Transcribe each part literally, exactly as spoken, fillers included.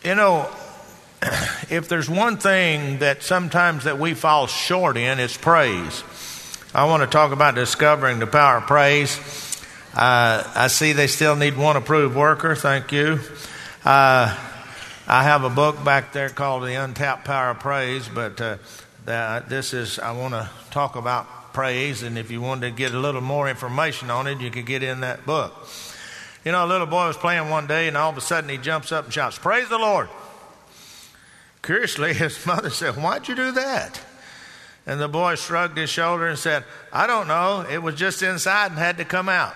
You know, if there's one thing that sometimes that we fall short in, it's praise. I want to talk about discovering the power of praise. Uh, I see they still need one approved worker. Thank you. Uh, I have a book back there called The Untapped Power of Praise, but uh, that, this is, I want to talk about praise, and if you wanted to get a little more information on it, you could get in that book. You know, a little boy was playing one day, and all of a sudden he jumps up and shouts, "Praise the Lord." Curiously, his mother said, "Why'd you do that?" And the boy shrugged his shoulder and said, "I don't know. It was just inside and had to come out."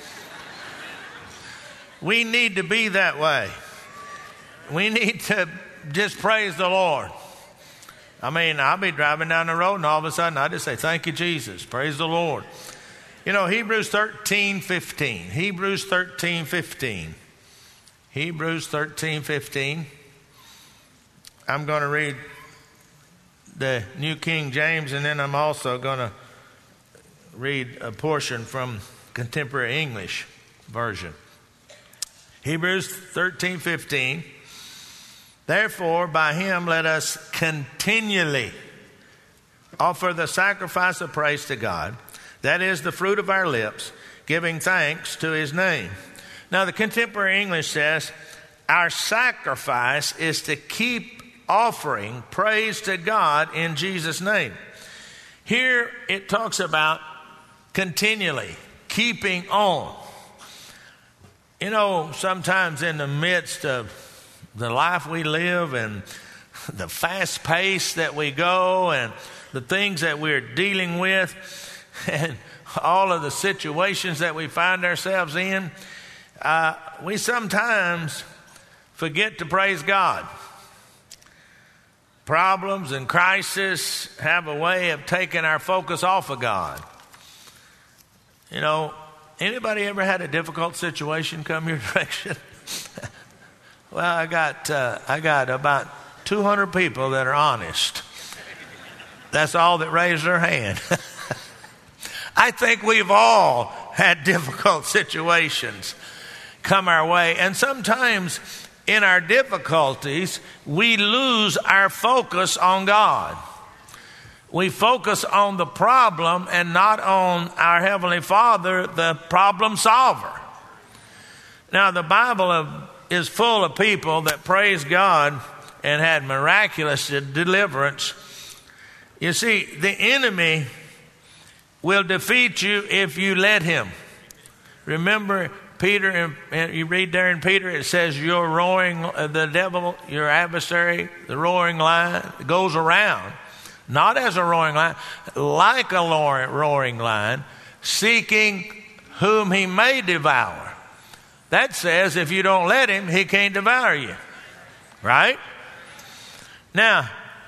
We need to be that way. We need to just praise the Lord. I mean, I'll be driving down the road and all of a sudden I just say, "Thank you, Jesus. Praise the Lord." You know, Hebrews thirteen fifteen. Hebrews thirteen fifteen. Hebrews thirteen fifteen. I'm going to read the New King James, and then I'm also going to read a portion from Contemporary English Version. Hebrews thirteen fifteen. "Therefore, by him let us continually offer the sacrifice of praise to God, that is the fruit of our lips, giving thanks to his name." Now, the Contemporary English says, our sacrifice is to keep offering praise to God in Jesus' name. Here it talks about continually, keeping on. You know, sometimes in the midst of the life we live and the fast pace that we go and the things that we're dealing with and all of the situations that we find ourselves in, uh, we sometimes forget to praise God. Problems and crisis have a way of taking our focus off of God. You know, anybody ever had a difficult situation come your direction? Well, I got uh, I got about two hundred people that are honest. That's all that raised their hand. I think we've all had difficult situations come our way, and sometimes in our difficulties, we lose our focus on God. We focus on the problem and not on our Heavenly Father, the problem solver. Now, the Bible is full of people that praised God and had miraculous deliverance. You see, the enemy will defeat you if you let him. Remember, Peter, and you read there in Peter, it says, "Your roaring, the devil, your adversary, the roaring lion, goes around, not as a roaring lion, like a roaring lion, seeking whom he may devour." That says if you don't let him, he can't devour you. Right? Now,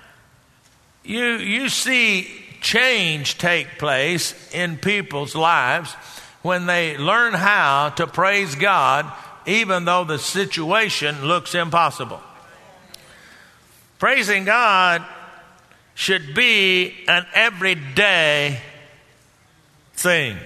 you you see change take place in people's lives when they learn how to praise God even though the situation looks impossible. Praising God should be an everyday thing.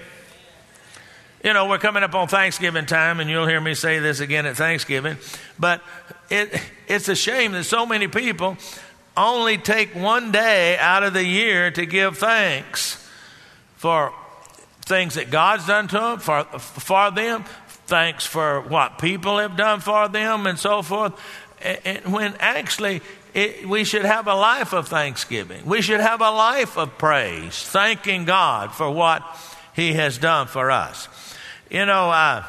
You know, we're coming up on Thanksgiving time, and you'll hear me say this again at Thanksgiving, but it, it's a shame that so many people only take one day out of the year to give thanks for things that God's done to them, for, for them, thanks for what people have done for them, and so forth. And when actually it, we should have a life of thanksgiving. We should have a life of praise, thanking God for what he has done for us. You know, uh,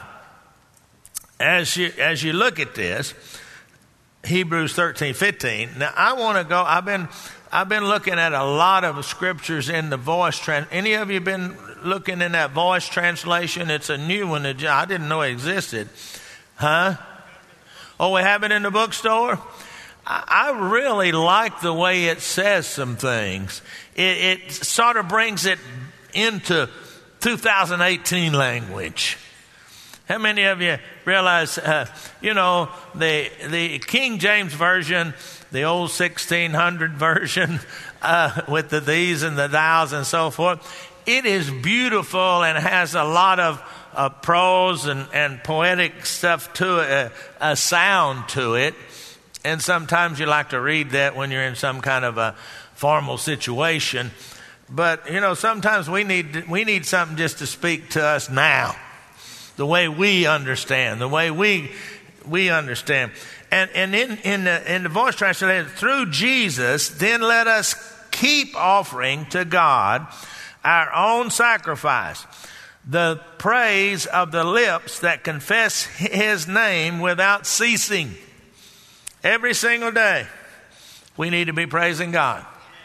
as you as you look at this, Hebrews thirteen fifteen. Now, I want to go. I've been I've been looking at a lot of scriptures in the Voice. Trans- Any of you been looking in that Voice translation? It's a new one that I didn't know existed. Huh? Oh, we have it in the bookstore? I, I really like the way it says some things. It, it sort of brings it into two thousand eighteen language. How many of you realize, uh, you know, the the King James Version, the old sixteen hundred version uh, with the these and the thous and so forth, it is beautiful and has a lot of uh, prose and, and poetic stuff to it, uh, a sound to it. And sometimes you like to read that when you're in some kind of a formal situation. But, you know, sometimes we need we need something just to speak to us now, the way we understand, the way we we understand. And and in in the, in the Voice translation, through Jesus, then let us keep offering to God our own sacrifice, the praise of the lips that confess His name without ceasing. Every single day, we need to be praising God.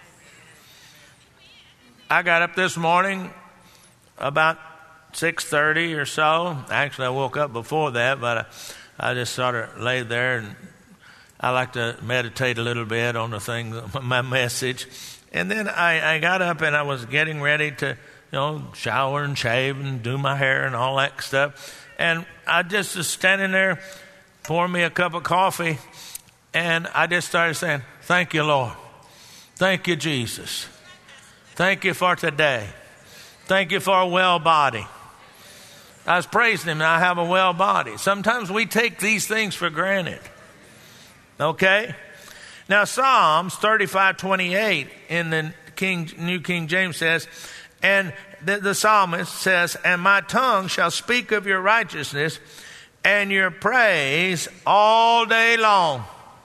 I got up this morning about six thirty or so. Actually, I woke up before that, but I, I just sort of laid there, and I like to meditate a little bit on the thing, my message. And then I, I got up and I was getting ready to, you know, shower and shave and do my hair and all that stuff. And I just was standing there, pouring me a cup of coffee, and I just started saying, "Thank you, Lord. Thank you, Jesus. Thank you for today. Thank you for a well body." I was praising Him, and I have a well body. Sometimes we take these things for granted. Okay? Now, Psalms thirty-five twenty-eight in the King, New King James says, and the, the psalmist says, "And my tongue shall speak of your righteousness and your praise all day long."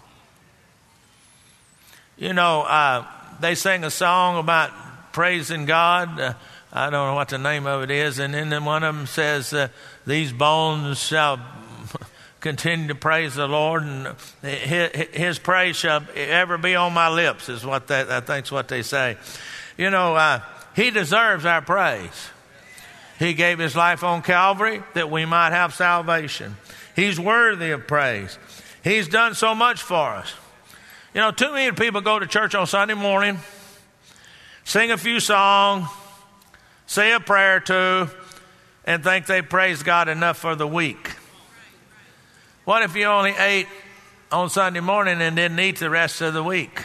You know, uh, they sing a song about praising God. Uh, I don't know what the name of it is. And then one of them says, uh, "These bones shall continue to praise the Lord, and his, his praise shall ever be on my lips," is what that, I think is what they say. You know, uh, He deserves our praise. He gave His life on Calvary that we might have salvation. He's worthy of praise. He's done so much for us. You know, too many people go to church on Sunday morning, sing a few songs, say a prayer or two, and think they praise God enough for the week. What if you only ate on Sunday morning and didn't eat the rest of the week?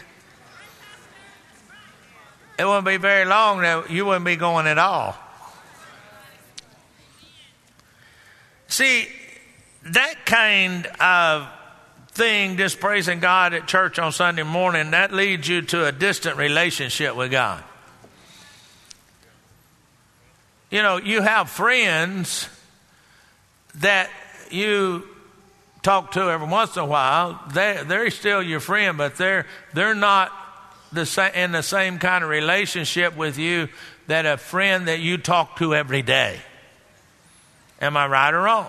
It wouldn't be very long that you wouldn't be going at all. See, that kind of thing, just praising God at church on Sunday morning, that leads you to a distant relationship with God. You know, you have friends that you talk to every once in a while. They they're still your friend, but they're they're not the sa- in the same kind of relationship with you that a friend that you talk to every day. Am I right or wrong?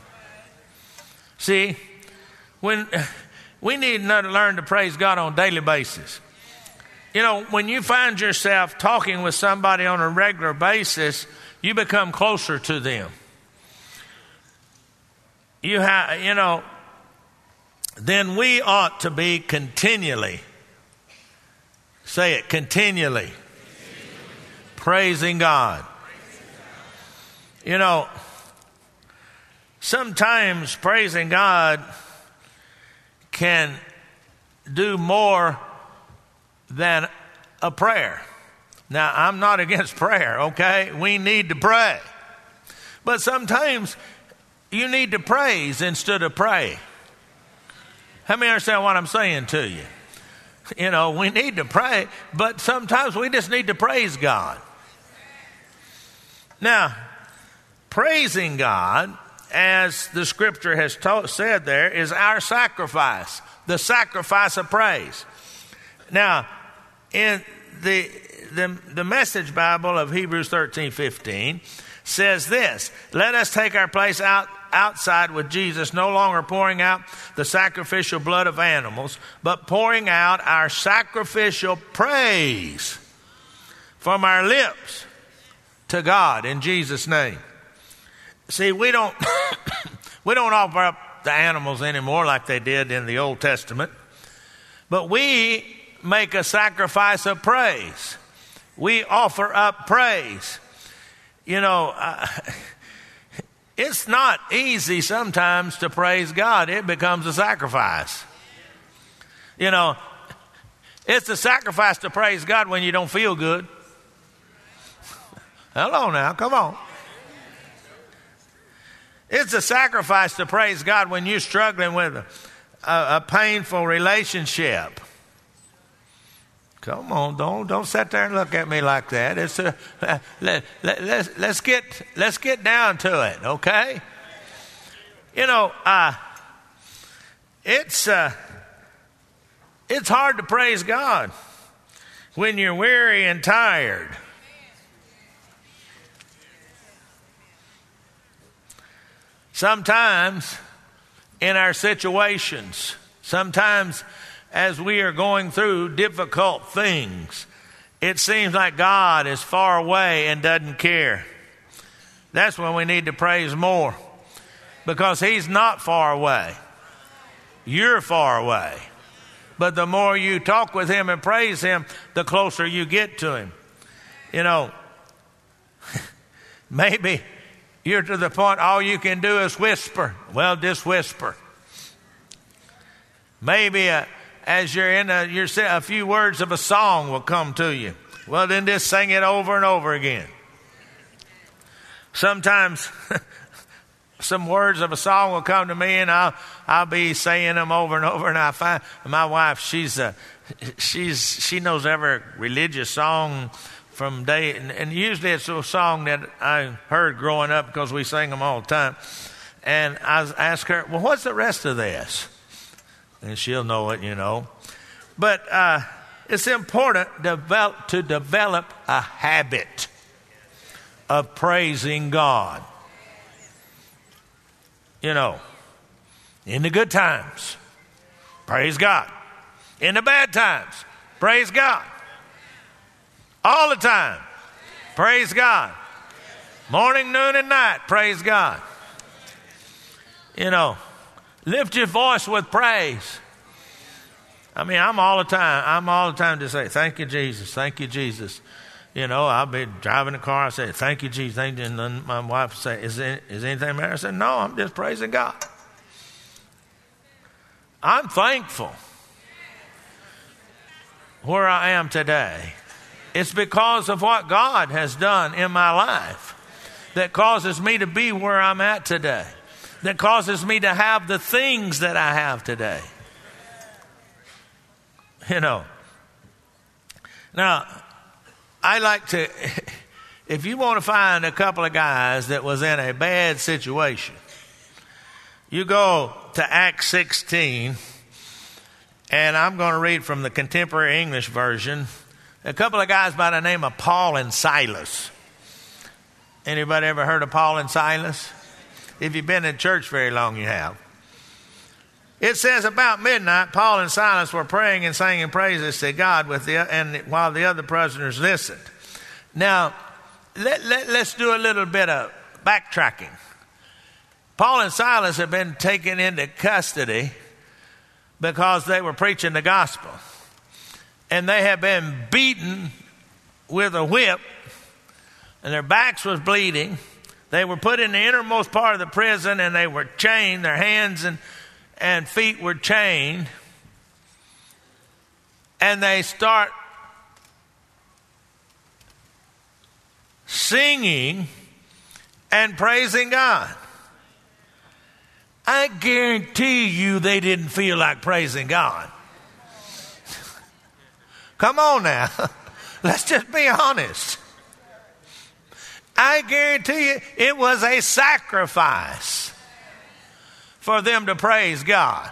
See, when we need to learn to praise God on a daily basis. You know, when you find yourself talking with somebody on a regular basis, you become closer to them. You have, you know, then we ought to be continually, say it, continually, continually. praising God. You know, sometimes praising God can do more than a prayer. Now, I'm not against prayer, okay? We need to pray. But sometimes you need to praise instead of pray. How many understand what I'm saying to you? You know, we need to pray, but sometimes we just need to praise God. Now, praising God, as the scripture has told, said there, is our sacrifice, the sacrifice of praise. Now, in the, the, the Message Bible of Hebrews thirteen fifteen says this: "Let us take our place out outside with Jesus, no longer pouring out the sacrificial blood of animals, but pouring out our sacrificial praise from our lips to God in Jesus' name." See, we don't we don't offer up the animals anymore like they did in the Old Testament, but we make a sacrifice of praise. We offer up praise. You know, uh, it's not easy sometimes to praise God. It becomes a sacrifice. You know, it's a sacrifice to praise God when you don't feel good. Hello now, come on. It's a sacrifice to praise God when you're struggling with a, a, a painful relationship. Come on, don't don't sit there and look at me like that. It's a, uh, let, let, let's let's get let's get down to it, okay? You know, uh, it's uh, it's hard to praise God when you're weary and tired. Sometimes in our situations, sometimes as we are going through difficult things, it seems like God is far away and doesn't care. That's when we need to praise more, because He's not far away. You're far away. But the more you talk with Him and praise Him, the closer you get to Him. You know, maybe you're to the point all you can do is whisper. Well, just whisper. Maybe a As you're in a, you're a few words of a song will come to you. Well, then just sing it over and over again. Sometimes some words of a song will come to me, and I'll I'll be saying them over and over. And I find my wife, she's a, she's she knows every religious song from day, and, and usually it's a song that I heard growing up because we sing them all the time. And I ask her, well, what's the rest of this? And she'll know it, you know. But uh, it's important develop, to develop a habit of praising God. You know, in the good times, praise God. In the bad times, praise God. All the time, praise God. Morning, noon, and night, praise God. You know, lift your voice with praise. I mean, I'm all the time. I'm all the time to say, thank you, Jesus. Thank you, Jesus. You know, I'll be driving the car. I say, thank you, Jesus. Thank you. And then my wife will say, is, there, is anything the matter? I said, no, I'm just praising God. I'm thankful where I am today. It's because of what God has done in my life that causes me to be where I'm at today, that causes me to have the things that I have today. You know, now, I like to, if you want to find a couple of guys that was in a bad situation, you go to Acts sixteen, and I'm going to read from the Contemporary English Version. A couple of guys by the name of Paul and Silas. Anybody ever heard of Paul and Silas? If you've been in church very long, you have. It says, about midnight, Paul and Silas were praying and singing praises to God with the, and while the other prisoners listened. Now, let, let, let's do a little bit of backtracking. Paul and Silas have been taken into custody because they were preaching the gospel. And they have been beaten with a whip, and their backs was bleeding. They were put in the innermost part of the prison, and they were chained. Their hands and, and feet were chained. And they start singing and praising God. I guarantee you they didn't feel like praising God. Come on now. Let's just be honest. I guarantee you it was a sacrifice for them to praise God.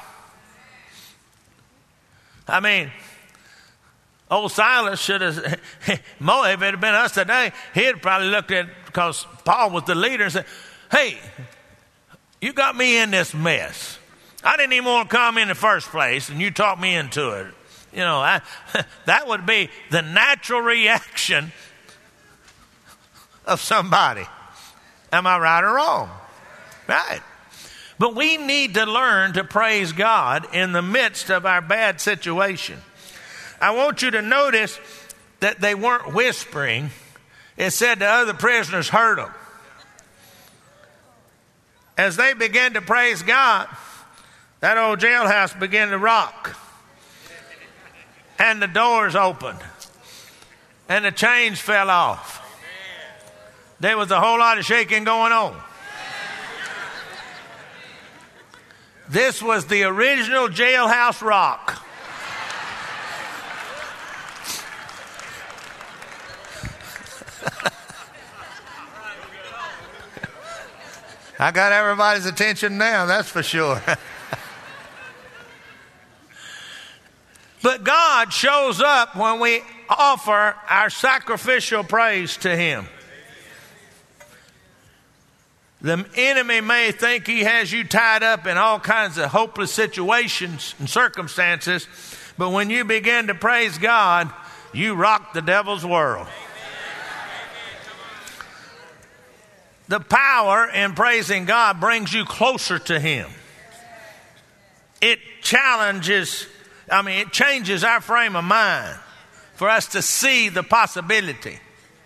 I mean, old Silas should have, if it had been us today, he'd probably looked at, because Paul was the leader, and said, hey, you got me in this mess. I didn't even want to come in the first place, and you talked me into it. You know, I, that would be the natural reaction of somebody. Am I right or wrong? Right. But we need to learn to praise God in the midst of our bad situation. I want you to notice that they weren't whispering. It said the other prisoners heard them. As they began to praise God, that old jailhouse began to rock. And the doors opened. And the chains fell off. There was a whole lot of shaking going on. This was the original jailhouse rock. I got everybody's attention now, that's for sure. But God shows up when we offer our sacrificial praise to Him. The enemy may think he has you tied up in all kinds of hopeless situations and circumstances, but when you begin to praise God, you rock the devil's world. The power in praising God brings you closer to Him. It challenges, I mean, it changes our frame of mind for us to see the possibility.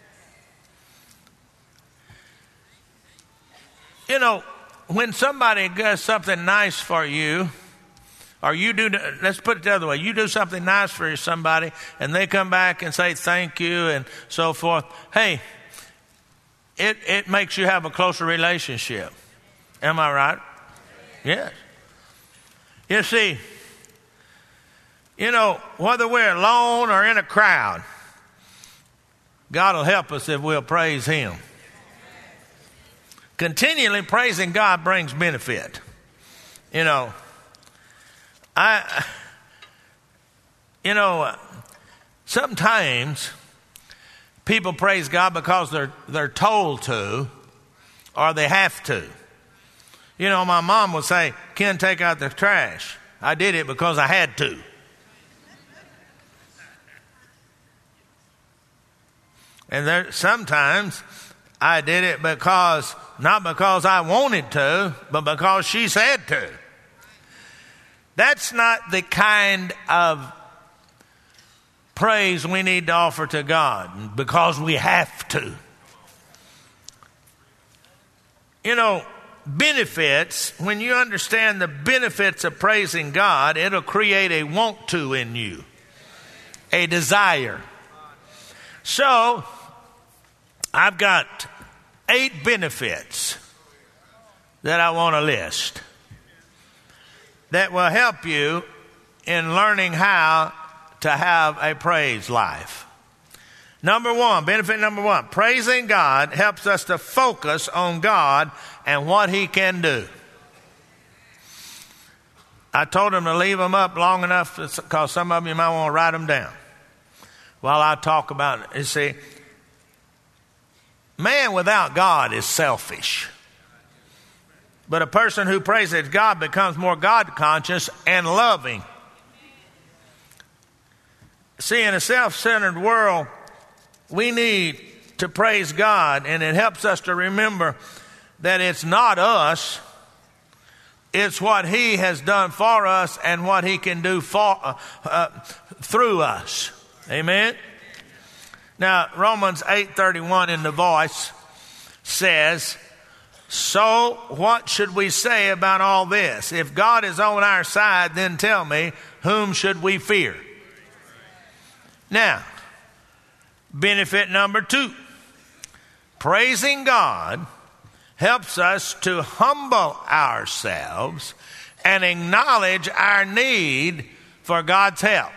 You know, when somebody does something nice for you, or you do, let's put it the other way, you do something nice for somebody and they come back and say thank you and so forth. Hey, it, it makes you have a closer relationship. Am I right? Yes. You see, you know, whether we're alone or in a crowd, God will help us if we'll praise Him. Continually praising God brings benefit. You know, I, you know, sometimes people praise God because they're they're told to, or they have to. You know, my mom would say, "Ken, take out the trash." I did it because I had to. And there sometimes I did it because, not because I wanted to, but because she said to. That's not the kind of praise we need to offer to God, because we have to. You know, benefits, when you understand the benefits of praising God, it'll create a want to in you, a desire. So, I've got eight benefits that I want to list that will help you in learning how to have a praise life. Number one, benefit number one, praising God helps us to focus on God and what He can do. I told him to leave them up long enough because some of you might want to write them down while I talk about it. You see, man without God is selfish. But a person who praises God becomes more God-conscious and loving. See, in a self-centered world, we need to praise God, and it helps us to remember that it's not us, it's what He has done for us and what He can do for uh, uh, through us. Amen? Now, Romans eight thirty-one in the Voice says, "So what should we say about all this? If God is on our side, then tell me, whom should we fear?" Now, benefit number two, praising God helps us to humble ourselves and acknowledge our need for God's help.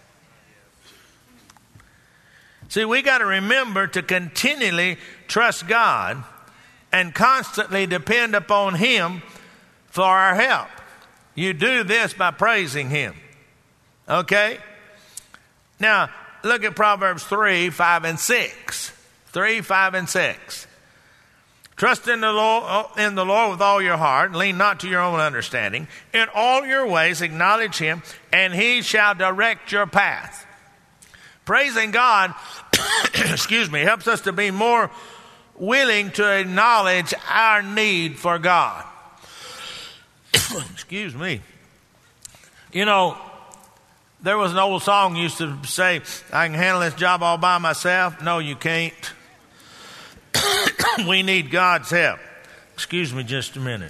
See, we got to remember to continually trust God and constantly depend upon Him for our help. You do this by praising Him. Okay? Now, look at Proverbs three, five, and six. three, five, and six. Trust in the Lord, in the Lord with all your heart, and lean not to your own understanding. In all your ways acknowledge Him, and He shall direct your path. Praising God, excuse me, helps us to be more willing to acknowledge our need for God. Excuse me. You know, there was an old song used to say, "I can handle this job all by myself." No, you can't. We need God's help. Excuse me just a minute.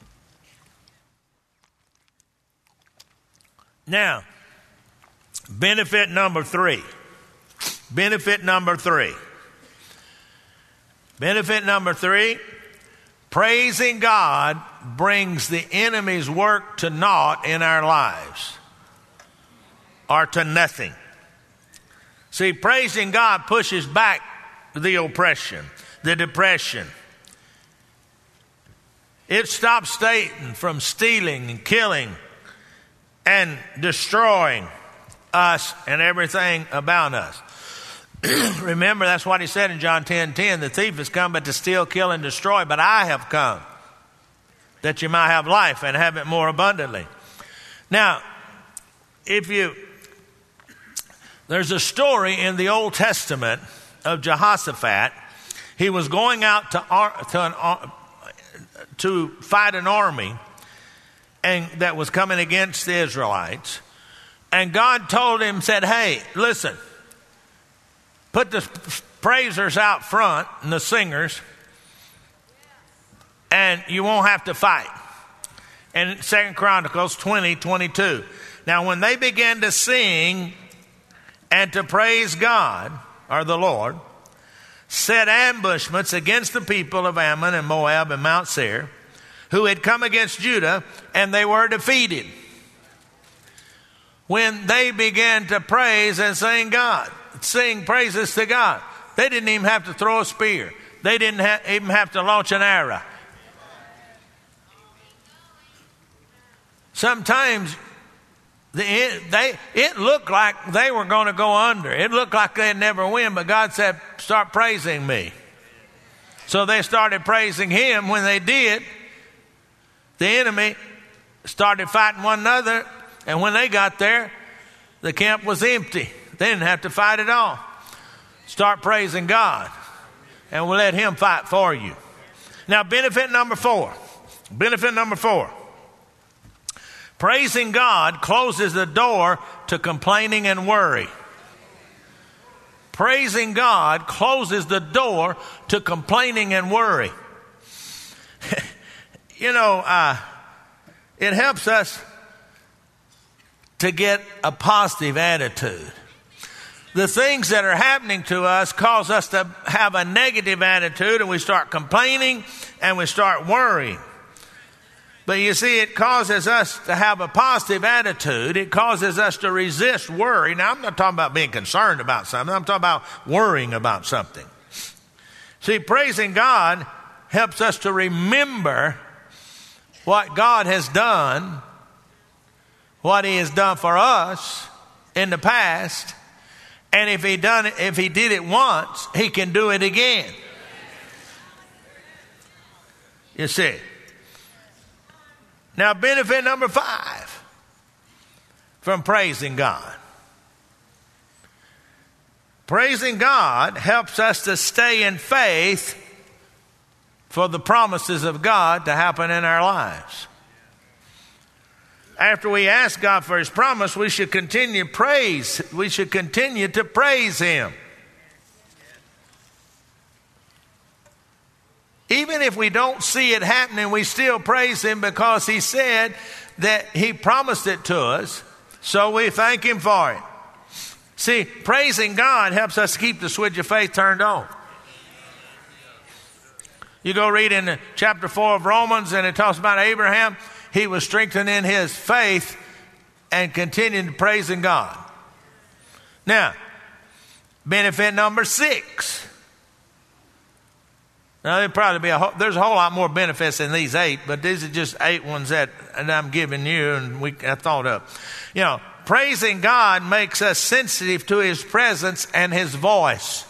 Now, benefit number three. Benefit number three. Benefit number three, praising God brings the enemy's work to naught in our lives, or to nothing. See, praising God pushes back the oppression, the depression. It stops Satan from stealing and killing and destroying us and everything about us. Remember, that's what he said in John ten ten. The thief has come but to steal, kill, and destroy, but I have come that you might have life and have it more abundantly. Now, if you, there's a story in the Old Testament of Jehoshaphat. He was going out to to, an, to fight an army and that was coming against the Israelites. And God told him, said, hey, listen, put the praisers out front and the singers, and you won't have to fight. And Second Chronicles twenty twenty-two. Now, when they began to sing and to praise God, or the Lord, set ambushments against the people of Ammon and Moab and Mount Seir, who had come against Judah, and they were defeated. When they began to praise and sing God, sing praises to God, they didn't even have to throw a spear. They didn't ha- even have to launch an arrow. Sometimes the, they, it looked like they were going to go under. It looked like they'd never win, but God said, start praising me. So they started praising him. When they did, the enemy started fighting one another, and when they got there, the camp was empty. They didn't have to fight at all. Start praising God, and we'll let him fight for you. Now, benefit number four. Benefit number four. Praising God closes the door to complaining and worry. Praising God closes the door to complaining and worry. You know, uh, it helps us to get a positive attitude. The things that are happening to us cause us to have a negative attitude, and we start complaining and we start worrying. But you see, it causes us to have a positive attitude. It causes us to resist worry. Now, I'm not talking about being concerned about something. I'm talking about worrying about something. See, praising God helps us to remember what God has done, what he has done for us in the past. And if he done it, if he did it once, he can do it again. You see. Now, benefit number five from praising God. Praising God helps us to stay in faith for the promises of God to happen in our lives. After we ask God for his promise, we should continue praise. We should continue to praise him. Even if we don't see it happening, we still praise him because he said that he promised it to us. So we thank him for it. See, praising God helps us keep the switch of faith turned on. You go read in chapter four of Romans, and it talks about Abraham. He was strengthened in his faith and continued praising God. Now, benefit number six. Now, there'd probably be a whole, there's a whole lot more benefits than these eight, but these are just eight ones that and I'm giving you and we I thought of. You know, praising God makes us sensitive to his presence and his voice.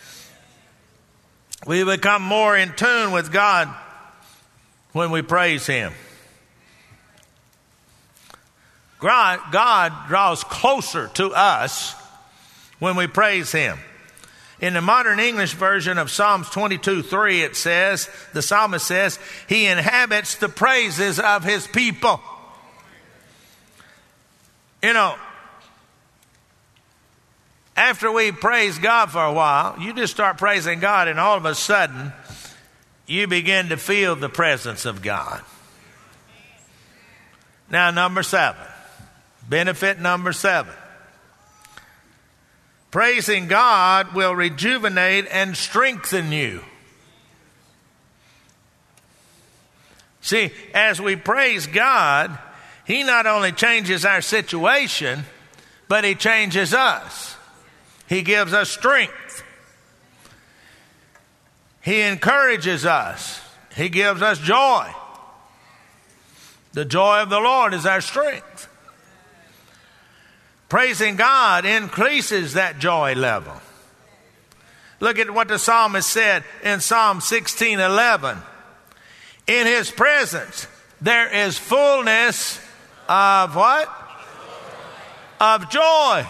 We become more in tune with God when we praise him. God, God draws closer to us when we praise him. In the modern English version of Psalms twenty-two three, it says, the psalmist says, he inhabits the praises of his people. You know, after we praise God for a while, you just start praising God, and all of a sudden, you begin to feel the presence of God. Now, number seven. Benefit number seven. Praising God will rejuvenate and strengthen you. See, as we praise God, He not only changes our situation, but He changes us. He gives us strength. He encourages us. He gives us joy. The joy of the Lord is our strength. Praising God increases that joy level. Look at what the psalmist said in Psalm sixteen eleven. In His presence there is fullness of what? Of joy.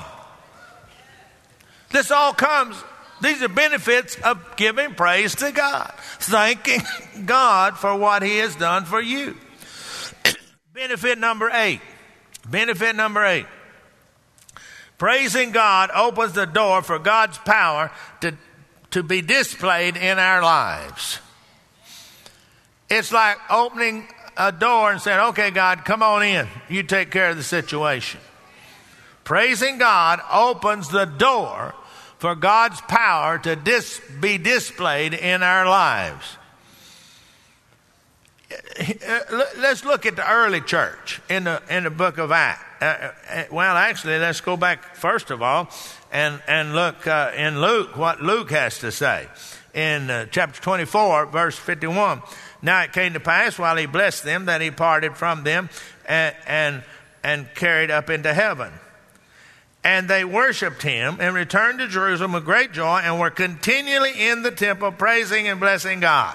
This all comes, these are benefits of giving praise to God. Thanking God for what He has done for you. Benefit number eight. Benefit number eight. Praising God opens the door for God's power to, to be displayed in our lives. It's like opening a door and saying, okay, God, come on in. You take care of the situation. Praising God opens the door for God's power to dis- be displayed in our lives. Let's look at the early church in the in the book of Acts. Uh, well, actually, let's go back first of all and and look uh, in Luke what Luke has to say in uh, chapter twenty-four, verse fifty-one. Now it came to pass while He blessed them that He parted from them and and, and carried up into heaven. And they worshipped Him and returned to Jerusalem with great joy and were continually in the temple praising and blessing God.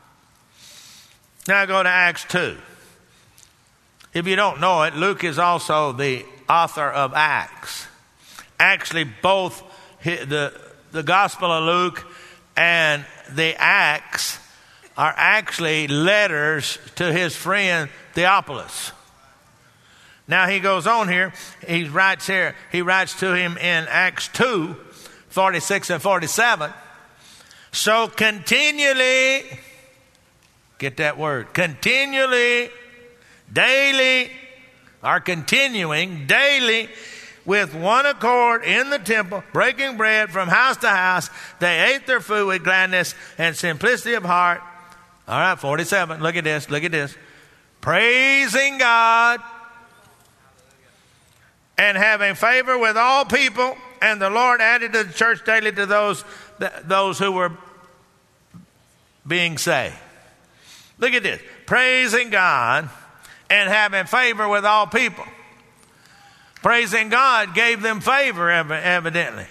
Now go to Acts two. If you don't know it, Luke is also the author of Acts. Actually, both the, the Gospel of Luke and the Acts are actually letters to his friend Theophilus. Now he goes on here, he writes here, he writes to him in Acts two, forty-six and forty-seven. So continually, get that word, continually, daily, or continuing, daily, with one accord in the temple, breaking bread from house to house, they ate their food with gladness and simplicity of heart. All right, forty-seven, look at this, look at this. Praising God and having favor with all people, and the Lord added to the church daily to those, those who were being saved. Look at this. Praising God and having favor with all people. Praising God gave them favor, evidently.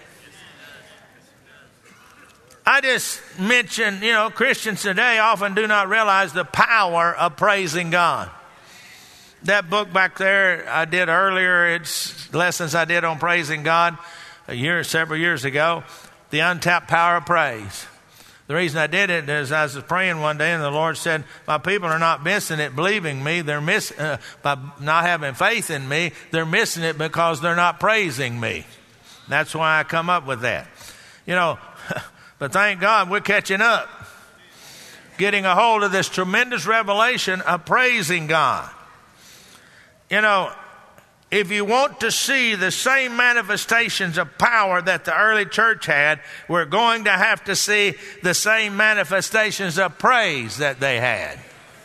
I just mentioned, you know, Christians today often do not realize the power of praising God. That book back there I did earlier, it's lessons I did on praising God a year, several years ago. The Untapped Power of Praise. The reason I did it is I was praying one day and the Lord said, my people are not missing it believing me. They're miss, uh, by not having faith in me. They're missing it because they're not praising me. That's why I come up with that. You know, but thank God we're catching up. Getting a hold of this tremendous revelation of praising God. You know, if you want to see the same manifestations of power that the early church had, we're going to have to see the same manifestations of praise that they had.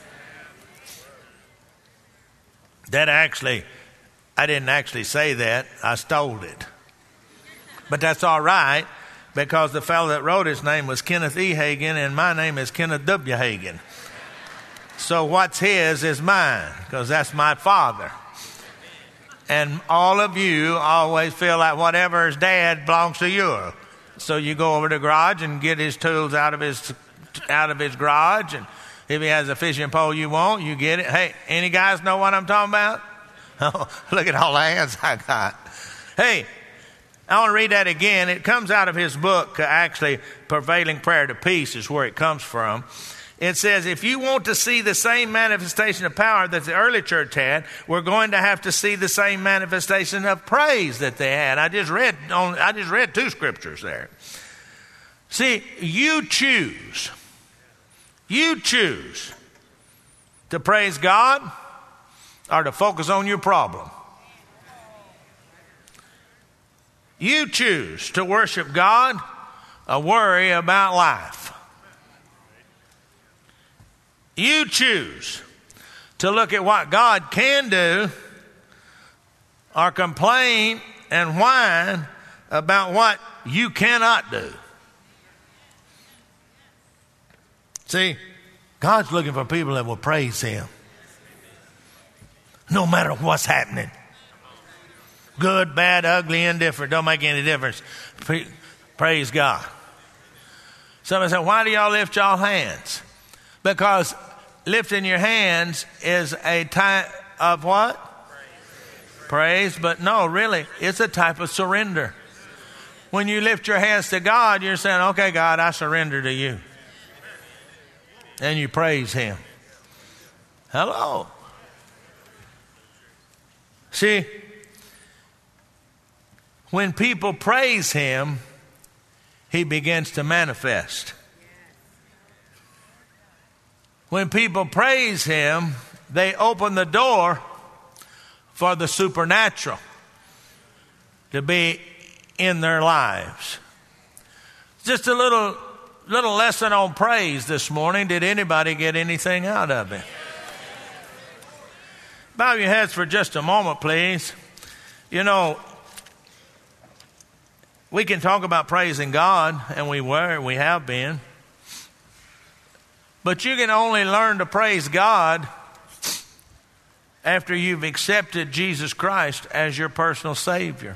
That actually, I didn't actually say that. I stole it. But that's all right, because the fellow that wrote his name was Kenneth E. Hagin, and my name is Kenneth W. Hagin. So what's his is mine, because that's my father. And all of you always feel like whatever is dad belongs to you. So you go over to the garage and get his tools out of his out of his garage. And if he has a fishing pole you want, you get it. Hey, any guys know what I'm talking about? Oh, look at all the hands I got. Hey, I want to read that again. It comes out of his book, actually, Prevailing Prayer to Peace is where it comes from. It says, if you want to see the same manifestation of power that the early church had, we're going to have to see the same manifestation of praise that they had. I just read on, I just read two scriptures there. See, you choose. You choose to praise God or to focus on your problem. You choose to worship God or worry about life. You choose to look at what God can do or complain and whine about what you cannot do. See, God's looking for people that will praise Him no matter what's happening. Good, bad, ugly, indifferent, don't make any difference. Praise God. Somebody said, why do y'all lift y'all hands? Because lifting your hands is a type of what? Praise. Praise, but no, really, it's a type of surrender. When you lift your hands to God, you're saying, okay, God, I surrender to you. And you praise Him. Hello. See, when people praise Him, He begins to manifest. When people praise Him, they open the door for the supernatural to be in their lives. Just a little little lesson on praise this morning. Did anybody get anything out of it? Bow your heads for just a moment, please. You know, we can talk about praising God, and we were, we have been. But you can only learn to praise God after you've accepted Jesus Christ as your personal Savior.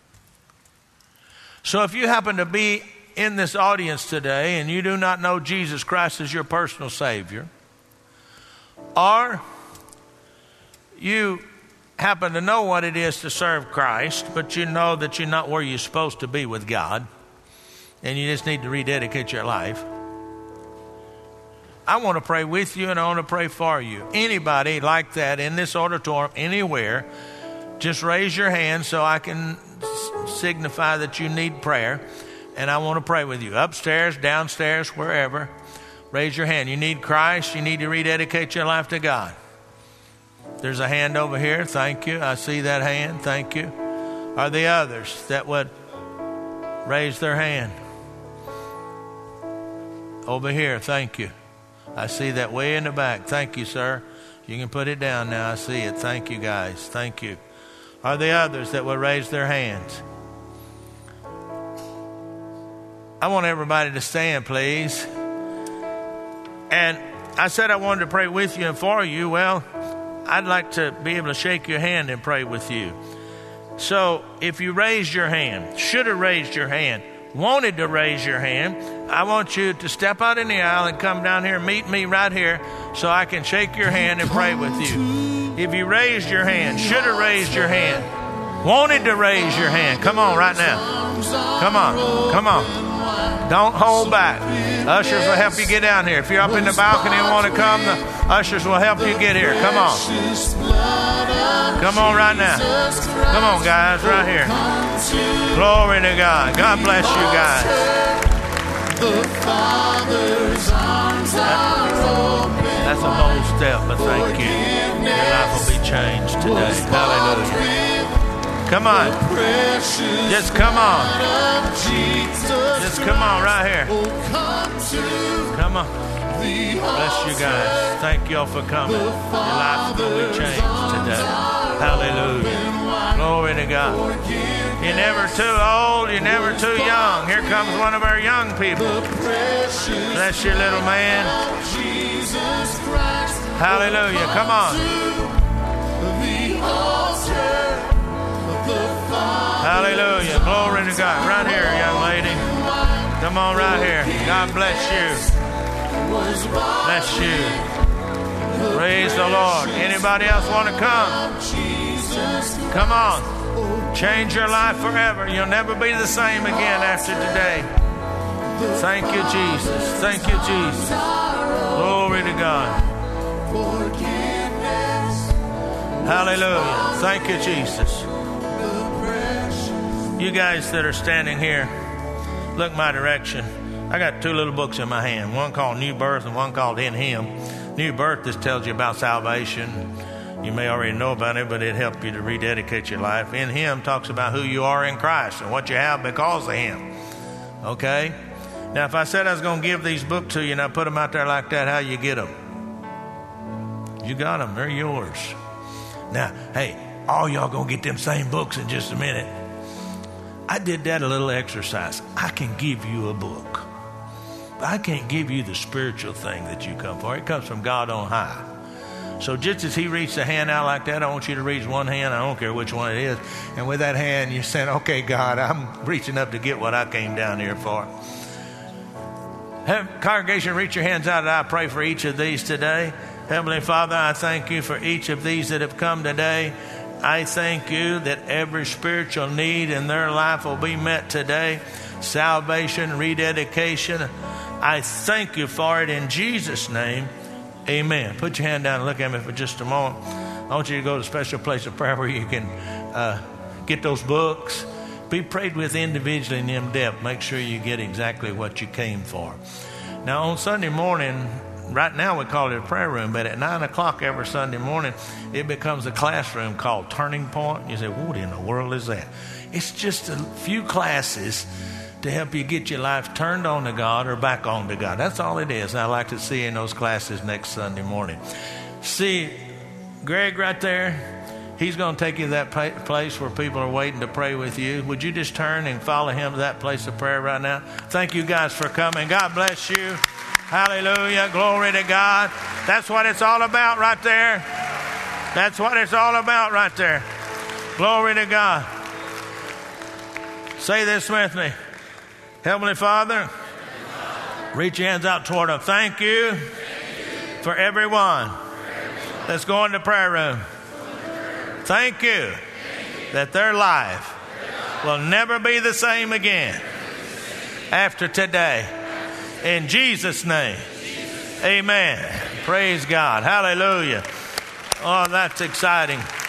So if you happen to be in this audience today and you do not know Jesus Christ as your personal Savior, or you happen to know what it is to serve Christ, but you know that you're not where you're supposed to be with God, and you just need to rededicate your life, I want to pray with you and I want to pray for you. Anybody like that in this auditorium, anywhere, just raise your hand so I can signify that you need prayer, and I want to pray with you. Upstairs, downstairs, wherever, raise your hand. You need Christ. You need to rededicate your life to God. There's a hand over here. Thank you. I see that hand. Thank you. Are there others that would raise their hand? Over here. Thank you. I see that way in the back. Thank you, sir. You can put it down now. I see it. Thank you, guys. Thank you. Are there others that would raise their hands? I want everybody to stand, please. And I said I wanted to pray with you and for you. Well, I'd like to be able to shake your hand and pray with you. So if you raised your hand, should have raised your hand, wanted to raise your hand, I want you to step out in the aisle and come down here and meet me right here so I can shake your hand and pray with you. If you raised your hand, should have raised your hand, wanted to raise your hand, come on right now. Come on, come on. Don't hold back. Ushers will help you get down here. If you're up in the balcony and want to come, the ushers will help you get here. Come on. Come on right now. Come on, guys, right here. Glory to God. God bless you guys. That, that's a bold step, but thank you. Your life will be changed today. Hallelujah. Come on. Just come on. Just come on right here. Come on. Bless you guys. Thank y'all for coming. Your life will be changed today. Hallelujah. Glory to God. You're never too old. You're never too young. Here comes one of our young people. Bless you, little man. Hallelujah. Come on. Hallelujah. Glory to God. Right here, young lady. Come on right here. God bless you. Bless you. Praise the Lord. Anybody else want to come? Come on. Change your life forever. You'll never be the same again after today. Thank you, Jesus. Thank you, Jesus. Glory to God. Hallelujah. Thank you, Jesus. You guys that are standing here, look my direction. I got two little books in my hand, one called New Birth and one called In Him. New Birth, this tells you about salvation. You may already know about it, but it helps you to rededicate your life. In Him talks about who you are in Christ and what you have because of Him. Okay? Now, if I said I was going to give these books to you and I put them out there like that, how you get them? You got them. They're yours. Now, hey, all y'all going to get them same books in just a minute. I did that a little exercise. I can give you a book. But I can't give you the spiritual thing that you come for. It comes from God on high. So just as he reached a hand out like that, I want you to reach one hand. I don't care which one it is. And with that hand, you're saying, okay, God, I'm reaching up to get what I came down here for. Have, congregation, reach your hands out and I pray for each of these today. Heavenly Father, I thank you for each of these that have come today. I thank you that every spiritual need in their life will be met today. Salvation, rededication. I thank you for it in Jesus' name. Amen. Put your hand down and look at me for just a moment. I want you to go to a special place of prayer where you can uh, get those books. Be prayed with individually and in depth. Make sure you get exactly what you came for. Now on Sunday morning, right now we call it a prayer room, but at nine o'clock every Sunday morning, it becomes a classroom called Turning Point. You say, what in the world is that? It's just a few classes to help you get your life turned on to God or back on to God. That's all it is. I like to see you in those classes next Sunday morning. See, Greg right there, he's going to take you to that place where people are waiting to pray with you. Would you just turn and follow him to that place of prayer right now? Thank you guys for coming. God bless you. Hallelujah. Glory to God. That's what it's all about right there. That's what it's all about right there. Glory to God. Say this with me. Heavenly Father, reach your hands out toward them. Thank you for everyone that's going to prayer room. Thank you that their life will never be the same again after today. In Jesus' name, amen. Praise God. Hallelujah. Oh, that's exciting.